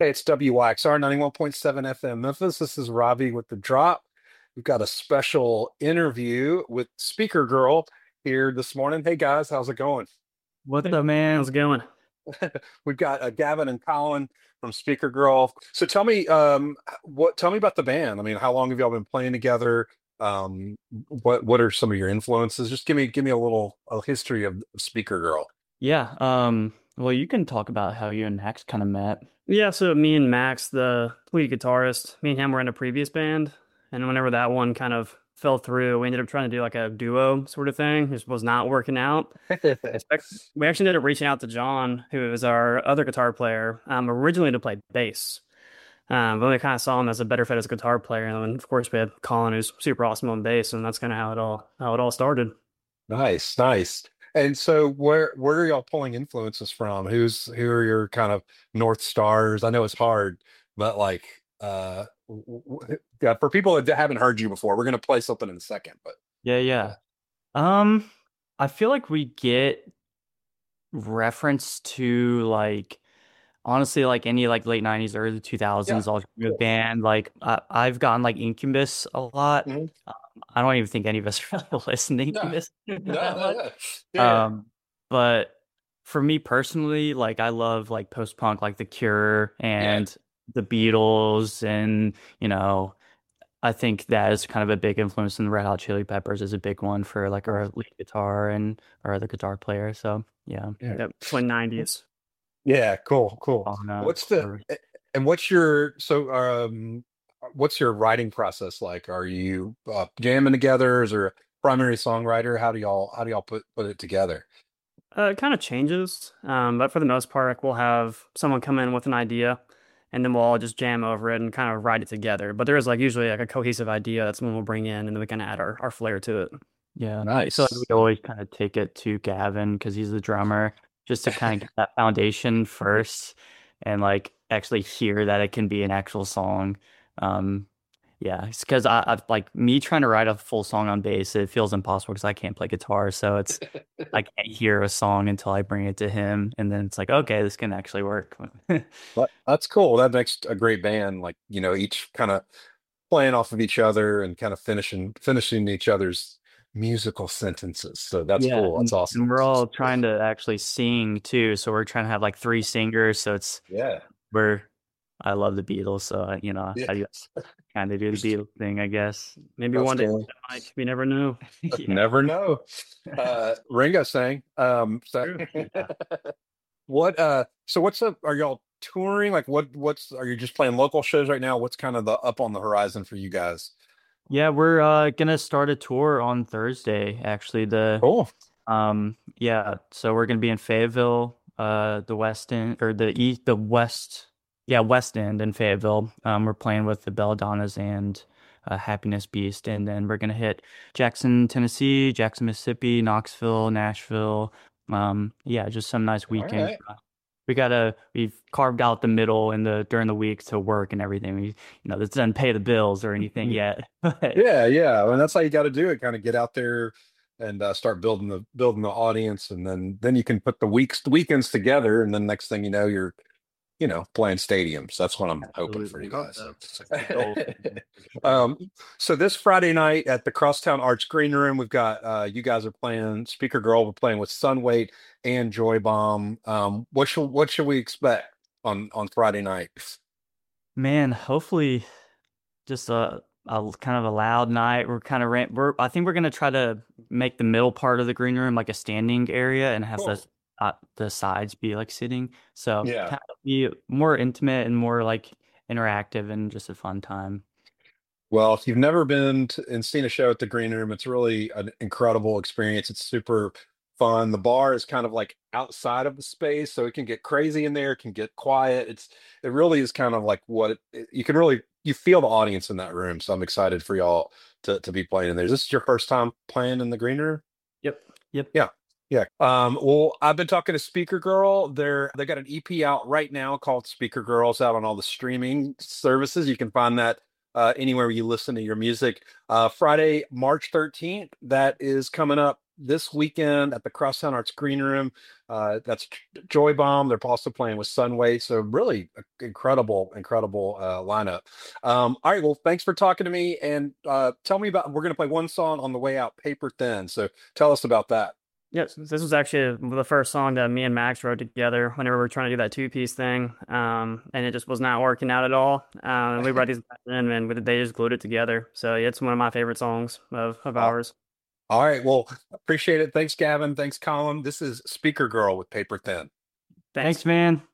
Hey, it's WYXR 91.7 FM Memphis. This is Ravi with the drop. We've got a special interview with Speaker Girl here this morning. Hey guys, how's it going? What's up, man? How's it going? We've got Gavin and Colin from Speaker Girl. So tell me about the band. I mean, how long have y'all been playing together? What are some of your influences? Just give me a history of Speaker Girl. Yeah, well, you can talk about how you and Max kind of met. Yeah, so me and Max, the lead guitarist, me and him were in a previous band, and whenever that one kind of fell through, we ended up trying to do like a duo sort of thing. It was not working out. We actually ended up reaching out to John, who was our other guitar player, originally to play bass. But we kind of saw him as a better fit as a guitar player, and then of course we had Colin, who's super awesome on bass, and that's kind of how it all started. Nice, nice. And so where are y'all pulling influences from? Who are your kind of North Stars? I know it's hard, but like yeah, for people that haven't heard you before, we're gonna play something in a second, but Yeah, uh, yeah. Um, I feel like we get reference to like honestly like any like late 90s, early yeah, 2000s alternative cool. band. Like I've gotten like Incubus a lot. Mhm. Um, I don't even think any of us really listen to No, Incubus no, that no, much. no. Yeah, yeah. Um, but for me personally, like I love like post-punk, like The Cure Yeah. and the Beatles, and you know. I think that is kind of a big influence, and the Red Hot Chili Peppers is a big one for like our Awesome. lead guitar and our other guitar player. So yeah, Yeah. yep, twin 90s Yeah, cool, cool. on What's the and what's your writing process like? Are you jamming together? Is there a primary songwriter? How do y'all put it together? it kind of changes, but for the most part, like, we'll have someone come in with an idea, and then we'll all just jam over it and kind of write it together. But there is like usually like a cohesive idea that's when we'll bring in, and then we kind of add our flair to it. Yeah, I feel like we Nice. always kind of take it to Gavin because he's the drummer, just to kind of get that foundation first and like actually hear that it can be an actual song. Um, yeah, it's because I've like me trying to write a full song on bass, it feels impossible because I can't play guitar. So I can't hear a song until I bring it to him, and then it's like, okay, this can actually work. But that's cool. That makes a great band. Like, each kind of playing off of each other and kind of finishing each other's musical sentences. So that's Yeah, cool. That's and awesome. we're all trying to actually sing too, so we're trying to have like three singers. So Yeah. we're I love the Beatles, so Yeah. I kind of do the Beatles thing, I guess. Maybe That's one day, cool. Mike, we never know. Yeah, Never know. Ringo sang. So true. Yeah. what's up? Are y'all touring? Like what's are you just playing local shows right now? What's kind of the up on the horizon for you guys? Yeah, we're gonna start a tour on Thursday, actually. Cool. Yeah, so we're gonna be in Fayetteville, the West End or the East, the West, yeah, West End in Fayetteville. We're playing with the Belladonnas and Happiness Beast, and then we're gonna hit Jackson, Tennessee, Jackson, Mississippi, Knoxville, Nashville. Yeah, just some nice All weekends. right. We've carved out the middle in the during the week to work and everything. This doesn't pay the bills or anything yet, but Yeah, yeah. And that's how you got to do it. Kind of get out there and start building the audience, and then you can put the weekends together, and then next thing you know, you're playing stadiums. That's what I'm hoping for you absolutely, guys. that's the goal. Um, so this Friday night at the Crosstown Arts Green Room, we've got you guys are playing Speaker Girl. We're playing with Sunweight and Joy Bomb. What should we expect on Friday night? Man, hopefully just a kind of a loud night. We're kind of I think we're gonna try to make the middle part of the green room like a standing area and have Cool. the sides be like sitting. So Yeah. kind of be more intimate and more like interactive and just a fun time. Well, if you've never been and seen a show at the Green Room, it's really an incredible experience. It's super fun. The bar is kind of like outside of the space, so it can get crazy in there, it can get quiet. It really is kind of like you can really you feel the audience in that room. So I'm excited for y'all to be playing in there. Is this your first time playing in the Green Room? Yep. Yep. Yeah. Yeah. Well, I've been talking to Speaker Girl. They got an EP out right now called Speaker Girls out on all the streaming services. You can find that anywhere you listen to your music. Friday, March 13th, that is coming up. this weekend at the Crosstown Arts Green Room. That's Joy Bomb. They're also playing with Sunway. So really incredible, incredible lineup. All right. Well, thanks for talking to me and tell me about, we're going to play one song on the way out, Paper Thin. So tell us about that. Yes, this was actually the first song that me and Max wrote together whenever we were trying to do that two-piece thing, and it just was not working out at all. We brought these guys in, and they just glued it together. So yeah, it's one of my favorite songs of Uh, ours. all right. Well, appreciate it. Thanks, Gavin. Thanks, Colin. This is Speaker Girl with Paper Thin. Thanks. Thanks, man.